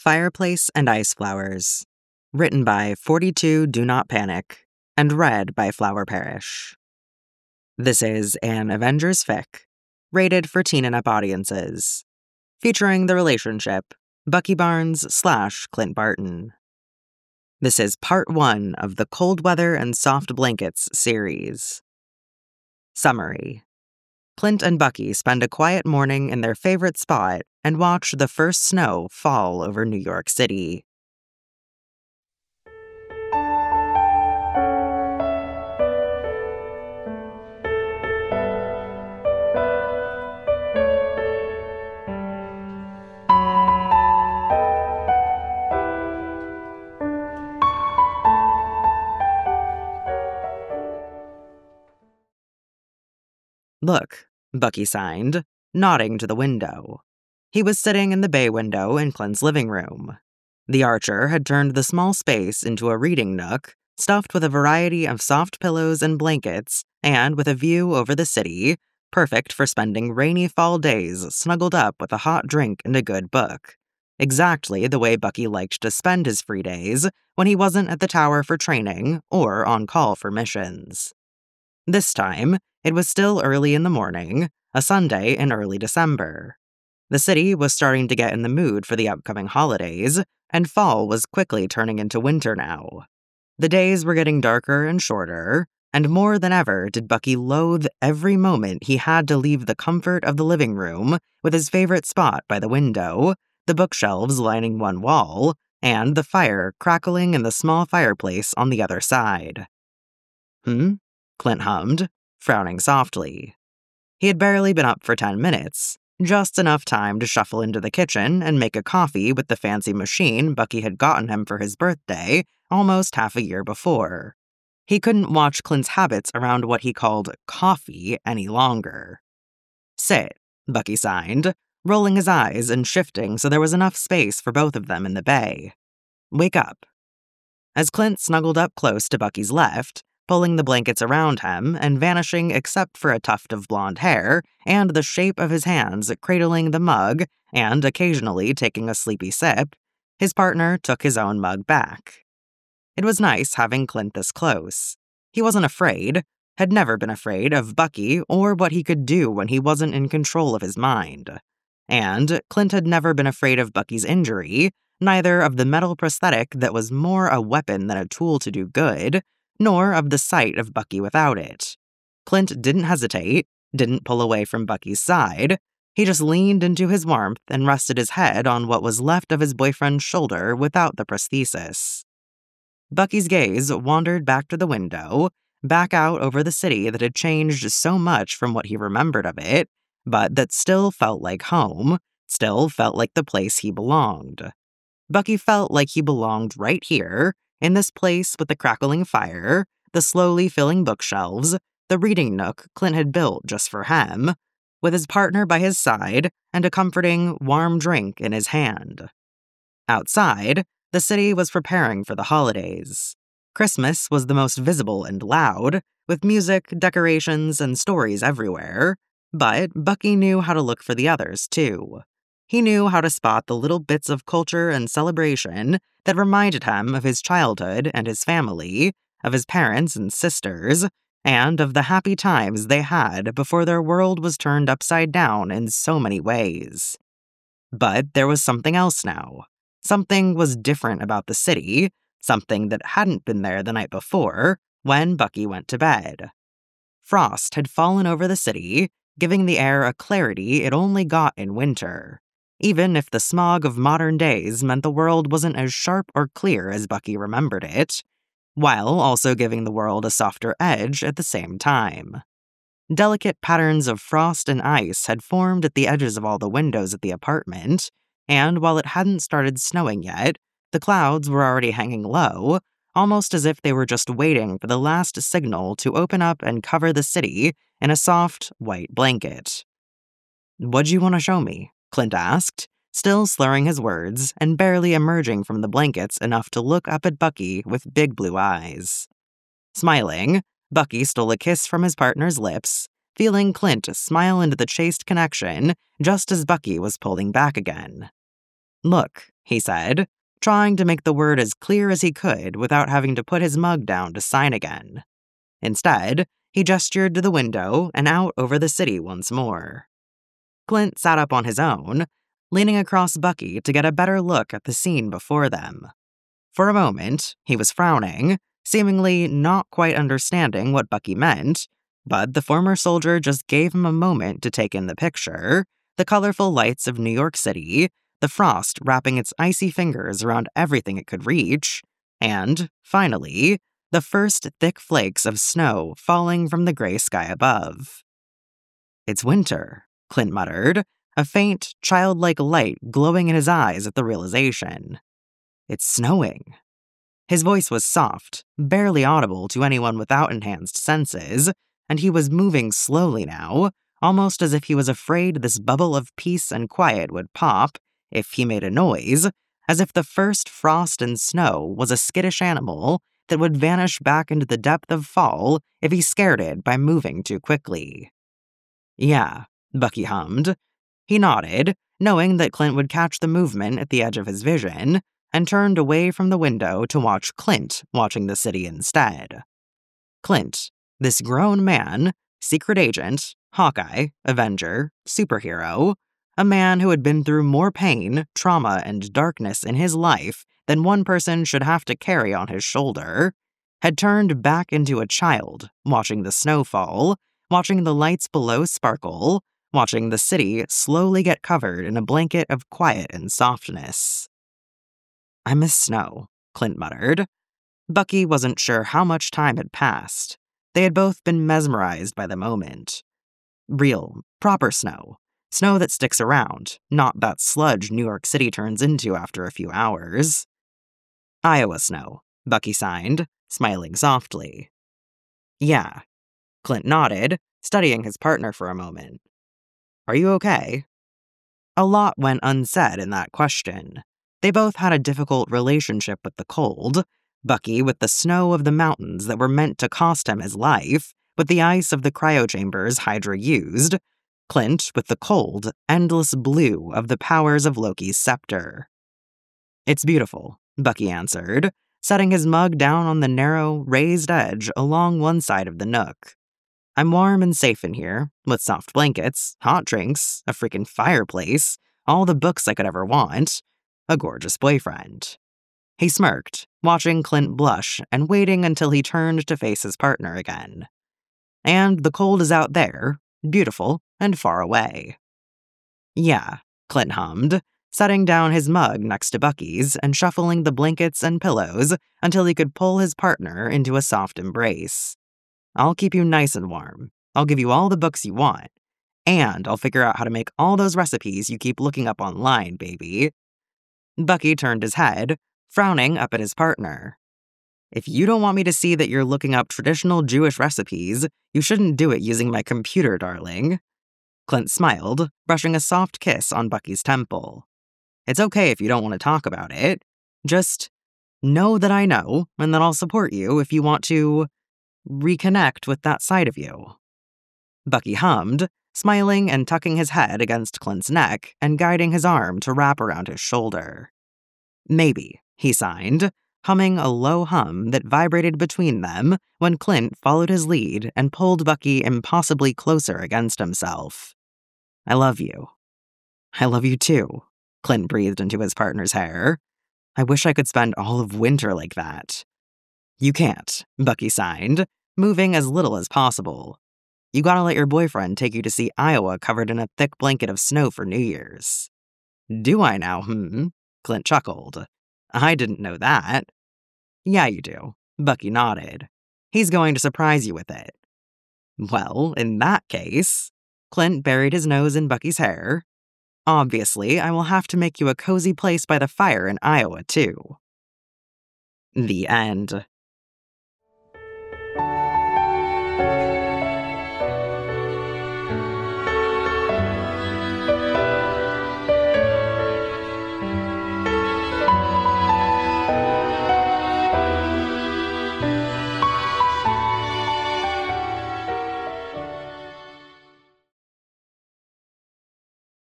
Fireplace and Ice Flowers, written by 42 Do Not Panic, and read by Flower Parish. This is an Avengers fic, rated for teen and up audiences, featuring the relationship Bucky Barnes/Clint Barton. This is part 1 of the Cold Weather and Soft Blankets series. Summary. Clint and Bucky spend a quiet morning in their favorite spot and watch the first snow fall over New York City. Look, Bucky signed, nodding to the window. He was sitting in the bay window in Clint's living room. The Archer had turned the small space into a reading nook, stuffed with a variety of soft pillows and blankets, and with a view over the city, perfect for spending rainy fall days snuggled up with a hot drink and a good book. Exactly the way Bucky liked to spend his free days when he wasn't at the tower for training or on call for missions. This time, it was still early in the morning, a Sunday in early December. The city was starting to get in the mood for the upcoming holidays, and fall was quickly turning into winter now. The days were getting darker and shorter, and more than ever did Bucky loathe every moment he had to leave the comfort of the living room with his favorite spot by the window, the bookshelves lining one wall, and the fire crackling in the small fireplace on the other side. Clint hummed, frowning softly. He had barely been up for 10 minutes, just enough time to shuffle into the kitchen and make a coffee with the fancy machine Bucky had gotten him for his birthday almost half a year before. He couldn't watch Clint's habits around what he called coffee any longer. Sit, Bucky signed, rolling his eyes and shifting so there was enough space for both of them in the bay. Wake up. As Clint snuggled up close to Bucky's left, pulling the blankets around him and vanishing except for a tuft of blonde hair and the shape of his hands cradling the mug and occasionally taking a sleepy sip, his partner took his own mug back. It was nice having Clint this close. He wasn't afraid, had never been afraid of Bucky or what he could do when he wasn't in control of his mind. And Clint had never been afraid of Bucky's injury, neither of the metal prosthetic that was more a weapon than a tool to do good, nor of the sight of Bucky without it. Clint didn't hesitate, didn't pull away from Bucky's side. He just leaned into his warmth and rested his head on what was left of his boyfriend's shoulder without the prosthesis. Bucky's gaze wandered back to the window, back out over the city that had changed so much from what he remembered of it, but that still felt like home, still felt like the place he belonged. Bucky felt like he belonged right here, in this place with the crackling fire, the slowly filling bookshelves, the reading nook Clint had built just for him, with his partner by his side and a comforting, warm drink in his hand. Outside, the city was preparing for the holidays. Christmas was the most visible and loud, with music, decorations, and stories everywhere, but Bucky knew how to look for the others, too. He knew how to spot the little bits of culture and celebration that reminded him of his childhood and his family, of his parents and sisters, and of the happy times they had before their world was turned upside down in so many ways. But there was something else now. Something was different about the city, something that hadn't been there the night before, when Bucky went to bed. Frost had fallen over the city, giving the air a clarity it only got in winter, even if the smog of modern days meant the world wasn't as sharp or clear as Bucky remembered it, while also giving the world a softer edge at the same time. Delicate patterns of frost and ice had formed at the edges of all the windows at the apartment, and while it hadn't started snowing yet, the clouds were already hanging low, almost as if they were just waiting for the last signal to open up and cover the city in a soft, white blanket. "What'd you want to show me?" Clint asked, still slurring his words and barely emerging from the blankets enough to look up at Bucky with big blue eyes. Smiling, Bucky stole a kiss from his partner's lips, feeling Clint smile into the chaste connection just as Bucky was pulling back again. "Look," he said, trying to make the word as clear as he could without having to put his mug down to sign again. Instead, he gestured to the window and out over the city once more. Clint sat up on his own, leaning across Bucky to get a better look at the scene before them. For a moment, he was frowning, seemingly not quite understanding what Bucky meant, but the former soldier just gave him a moment to take in the picture, the colorful lights of New York City, the frost wrapping its icy fingers around everything it could reach, and, finally, the first thick flakes of snow falling from the gray sky above. "It's winter," Clint muttered, a faint, childlike light glowing in his eyes at the realization. "It's snowing." His voice was soft, barely audible to anyone without enhanced senses, and he was moving slowly now, almost as if he was afraid this bubble of peace and quiet would pop if he made a noise, as if the first frost and snow was a skittish animal that would vanish back into the depth of fall if he scared it by moving too quickly. "Yeah," Bucky hummed. He nodded, knowing that Clint would catch the movement at the edge of his vision, and turned away from the window to watch Clint watching the city instead. Clint, this grown man, secret agent, Hawkeye, Avenger, superhero, a man who had been through more pain, trauma, and darkness in his life than one person should have to carry on his shoulder, had turned back into a child, watching the snow fall, watching the lights below sparkle, watching the city slowly get covered in a blanket of quiet and softness. "I miss snow," Clint muttered. Bucky wasn't sure how much time had passed. They had both been mesmerized by the moment. Real, proper snow. Snow that sticks around, not that sludge New York City turns into after a few hours. "Iowa snow," Bucky signed, smiling softly. "Yeah." Clint nodded, studying his partner for a moment. "Are you okay?" A lot went unsaid in that question. They both had a difficult relationship with the cold, Bucky with the snow of the mountains that were meant to cost him his life, with the ice of the cryochambers Hydra used, Clint with the cold, endless blue of the powers of Loki's scepter. "It's beautiful," Bucky answered, setting his mug down on the narrow, raised edge along one side of the nook. "I'm warm and safe in here, with soft blankets, hot drinks, a freaking fireplace, all the books I could ever want, a gorgeous boyfriend." He smirked, watching Clint blush and waiting until he turned to face his partner again. "And the cold is out there, beautiful and far away." "Yeah," Clint hummed, setting down his mug next to Bucky's and shuffling the blankets and pillows until he could pull his partner into a soft embrace. "I'll keep you nice and warm. I'll give you all the books you want. And I'll figure out how to make all those recipes you keep looking up online, baby." Bucky turned his head, frowning up at his partner. "If you don't want me to see that you're looking up traditional Jewish recipes, you shouldn't do it using my computer, darling." Clint smiled, brushing a soft kiss on Bucky's temple. "It's okay if you don't want to talk about it. Just know that I know, and that I'll support you if you want to reconnect with that side of you." Bucky hummed, smiling and tucking his head against Clint's neck and guiding his arm to wrap around his shoulder. "Maybe," he signed, humming a low hum that vibrated between them when Clint followed his lead and pulled Bucky impossibly closer against himself. "I love you." "I love you too," Clint breathed into his partner's hair. "I wish I could spend all of winter like that." "You can't," Bucky signed, moving as little as possible. "You gotta let your boyfriend take you to see Iowa covered in a thick blanket of snow for New Year's." "Do I now, Clint chuckled. "I didn't know that." "Yeah, you do," Bucky nodded. "He's going to surprise you with it." "Well, in that case," Clint buried his nose in Bucky's hair, "obviously, I will have to make you a cozy place by the fire in Iowa, too." The end.